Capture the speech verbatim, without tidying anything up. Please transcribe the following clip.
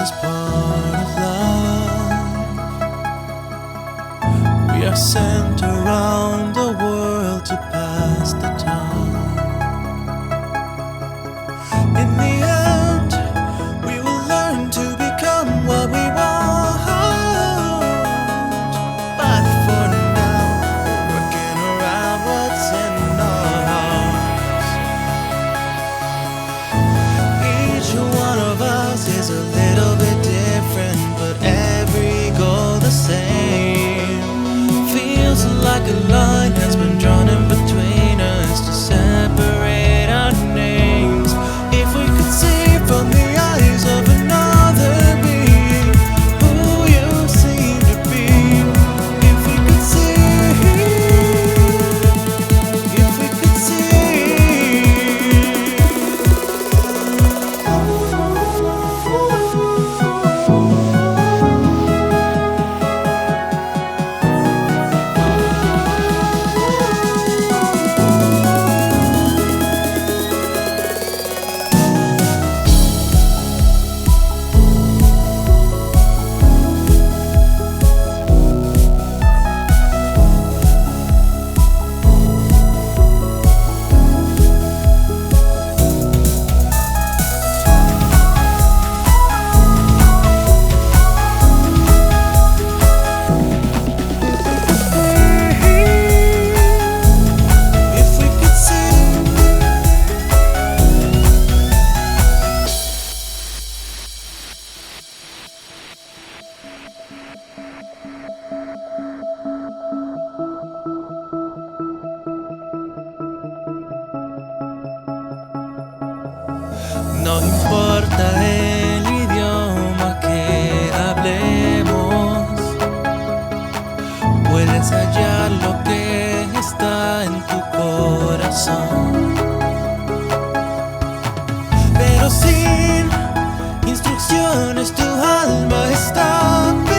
is part of life. We are sent around the world to pass the time. In the end, we will learn to become what we want. But for now, we're working around what's in our hearts. Each one of us is a little bit different, but every goal the same. Feels like a line has been drawn in between us to separate our names. If we could see from the eyes of another being who you seem to be. If we could see, if we could see. No importa el idioma que hablemos, puedes hallar lo que está en tu corazón. Pero sin instrucciones tu alma está